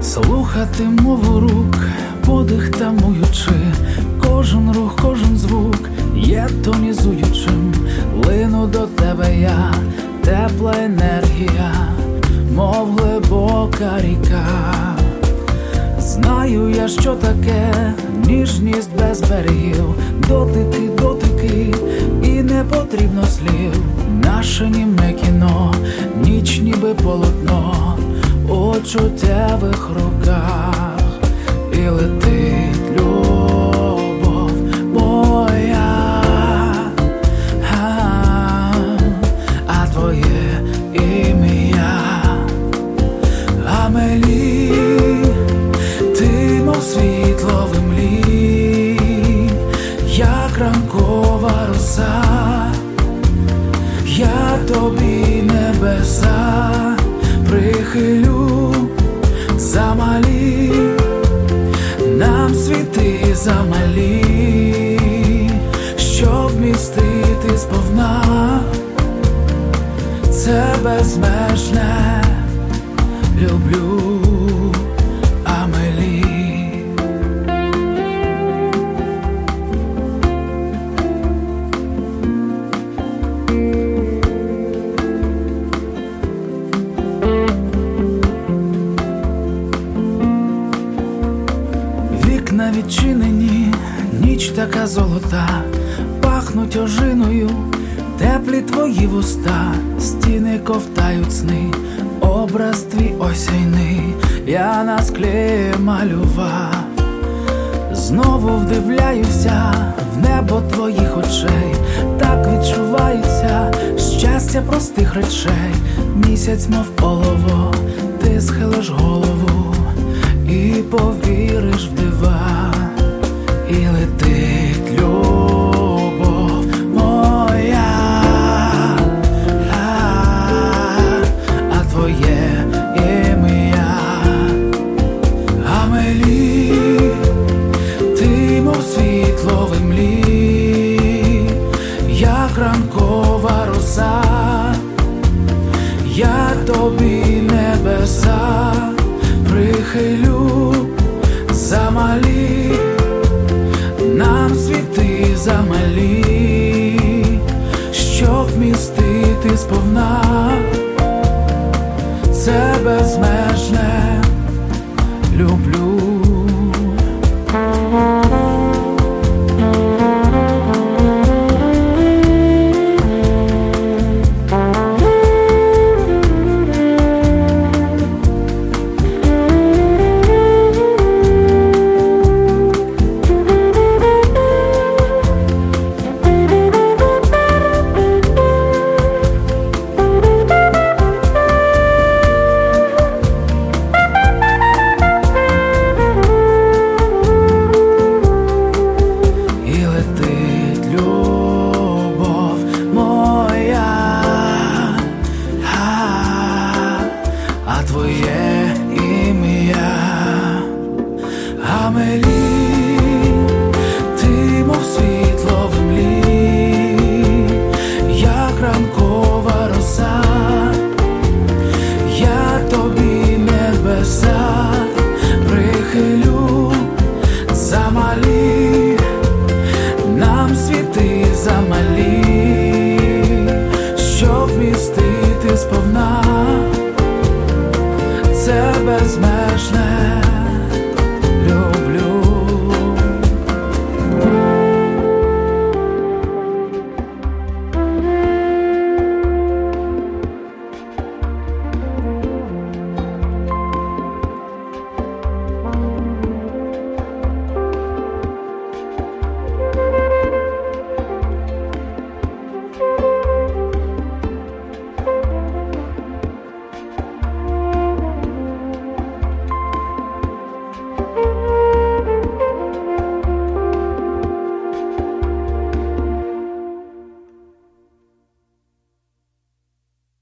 Слухати мову рук, подих тамуючи, кожен рух, кожен звук є тонізуючим. Лину до тебе я, тепла енергія, мов глибока ріка. Знаю я, що таке ніжність без берегів, дотики, дотики, і не потрібно слів. Наше німе кіно, ніч ніби полотно у чуттєвих руках. І летить любов моя, а твоє ім'я Амелі. Ти мов світло в імлі, як ранкова роса. Я тобі небеса прихилю замалі, нам світи замалі, щоб вмістити сповна це безмежне люблю. Вікна відчинені, ніч така золота, пахнуть ожиною, теплі твої вуста, стіни ковтають сни, образ твій осяйний я на склі малював. Знову вдивляюся в небо твоїх очей, так відчувається щастя простих речей. Місяць мов олово, ти схилиш голову і повіриш в дива. І летить любов моя, а твоє ім'я Амелі. Ти мов світло в імлі, як ранкова роса. Я тобі небеса прихилю замалі, нам світи замалі, щоб вмістити сповна це безмежне люблю. А твоє ім'я Амелі. Ти мов світ